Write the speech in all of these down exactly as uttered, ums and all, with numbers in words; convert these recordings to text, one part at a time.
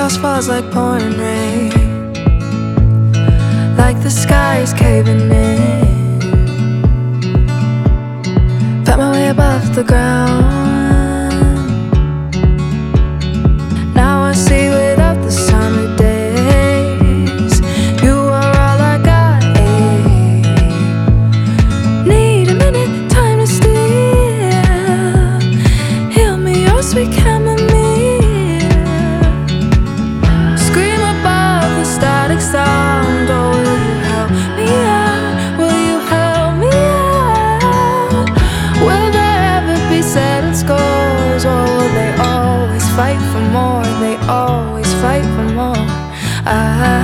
chaos falls like pouring rain, like the sky is caving in. Found my way above the ground. Now I see without the summer days. You are all I got, eh? Need a minute, time to steal. Heal me, oh sweet chamomile. Scream above the static sound. Oh, will you help me out? Will you help me out? Will there ever be settled scores, or will they always fight for more? They always fight for more. I,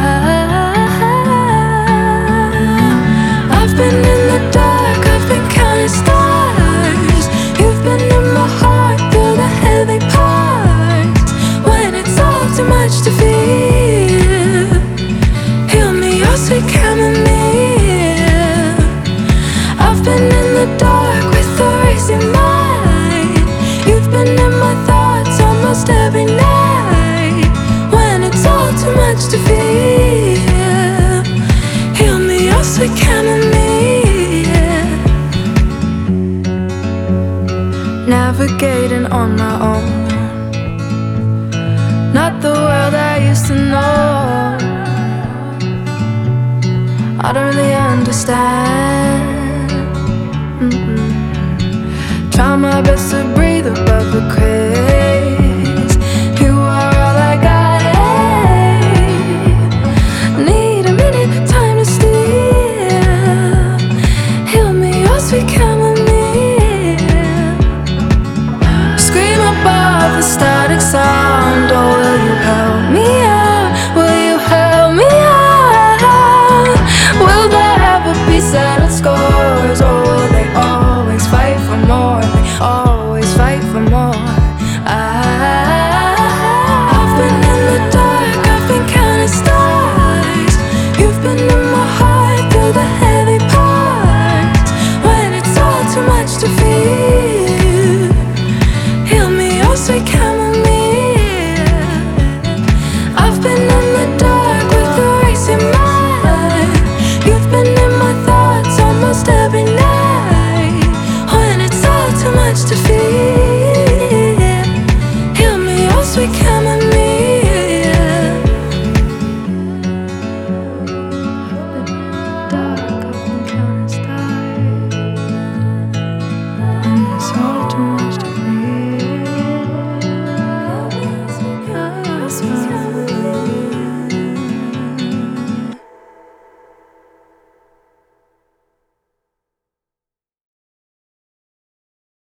I've been in the dark, I've been counting stars. You've been in my heart through the heavy parts. When it's all too much to feel, heal me, oh sweet chamomile. I've been in the dark with a racing mind. You've been in my thoughts almost every night. When it's all too much to feel, heal me, oh sweet chamomile. Navigating on my own, not the world I used to know. I don't really understand. Mm-mm. Try my best to breathe above the craze. You are all I got, eh? Need a minute, time to steal. Heal me, oh sweet chamomile. Scream above the static sound.